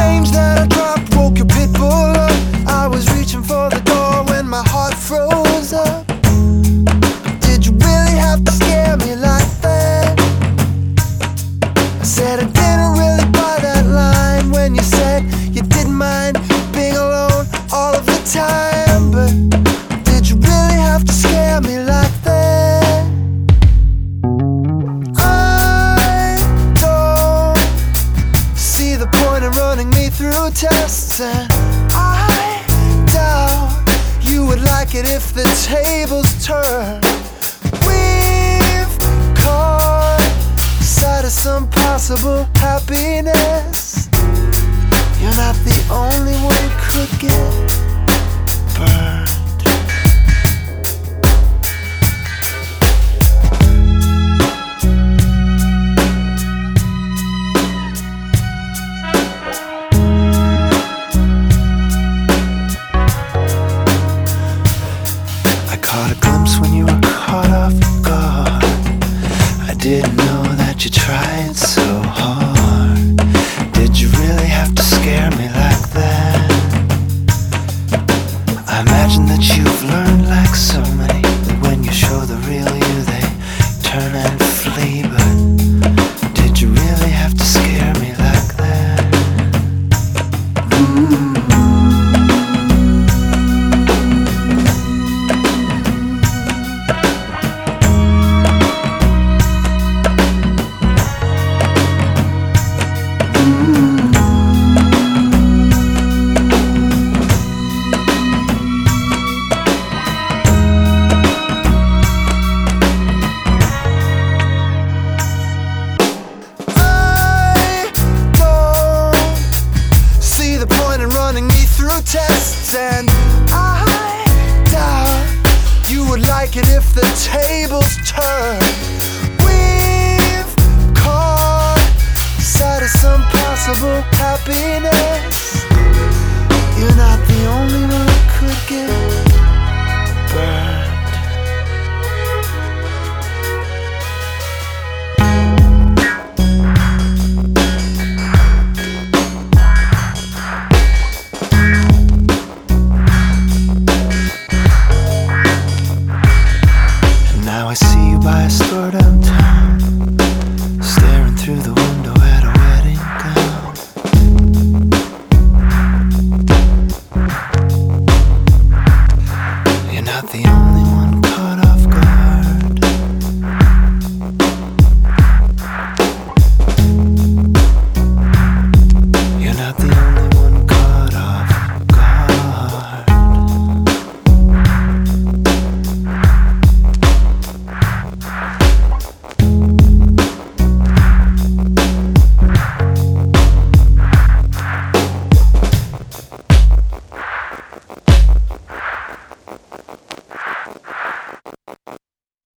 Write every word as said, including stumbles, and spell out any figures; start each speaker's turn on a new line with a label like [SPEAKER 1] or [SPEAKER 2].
[SPEAKER 1] strange that I dropped, woke your pit bull up. I was reaching for the door when my heart froze up. Did you really have to scare me like that? I said I didn't really buy that line when you said you didn't mind being alone all of the time. But did you really have to scare me like that? I don't see the point in running me through tests, and I doubt you would like it if the tables turn. We've caught sight of some possible happiness. You're not the only one who could get burned. I caught a glimpse when you were caught off guard. I didn't know that you tried so hard. Did you really have to scare me like that? I imagine that you've learned like so many, that when you show the real you they turn and flee. But did you really have to scare me like that? Mm-hmm. Running me through tests, and I doubt you would like it if the tables turn. We've caught sight of some possible happiness. You're not the only one who could get